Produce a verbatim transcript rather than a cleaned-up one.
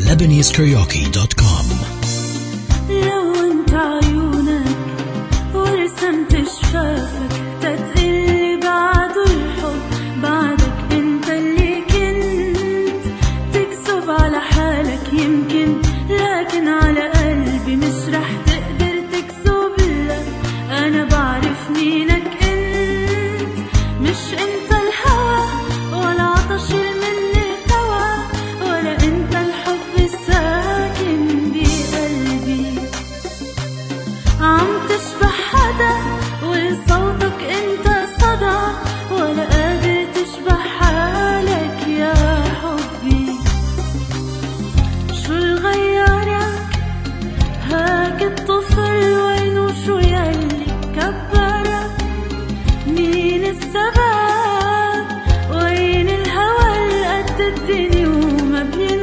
lebanese karaoke dot com. لونت عيونك ورسمت شفافك تتقلي بعد الحب بعدك انت اللي كنت تكسب على حالك يمكن لكن على قلبي مش رح تقدر تكسب لك. انا بعرف مينك انت مش انت الهوى ولا عطش المني توا ولا انت الحب الساكن بقلبي. عم تشبه حدا وصوتك انت صدى ولا قادر تشبه حالك يا حبي. شو الغيرك هاك الطفل وينو شو يلي كبرك مين السبب وين الهوى اللي قد الدنيا وما بين